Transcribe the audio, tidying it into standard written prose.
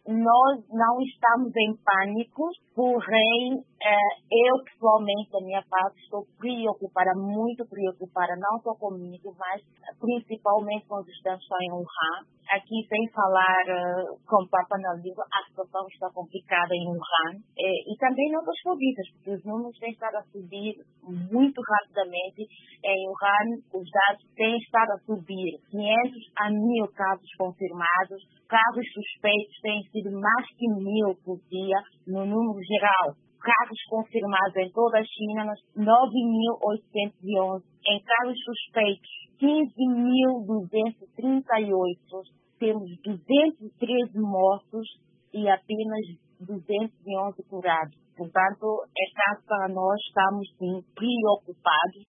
nós não estamos em pânico, porém, eu pessoalmente, da minha parte, estou preocupada, muito preocupada, não só comigo, mas principalmente com os estudantes que estão em Wuhan. Aqui, sem falar com Papa na língua, a situação está complicada em Wuhan. E também em outras províncias, porque os números têm estado a subir muito rapidamente. Em Wuhan, os dados têm estado a subir 500 a 1.000 casos confirmados. Casos suspeitos têm sido mais que 1.000 por dia no número geral. Casos confirmados em toda a China, 9.811. Em casos suspeitos, 15.238. Temos 213 mortos e apenas 211 curados. Portanto, é caso para nós, estamos sim preocupados.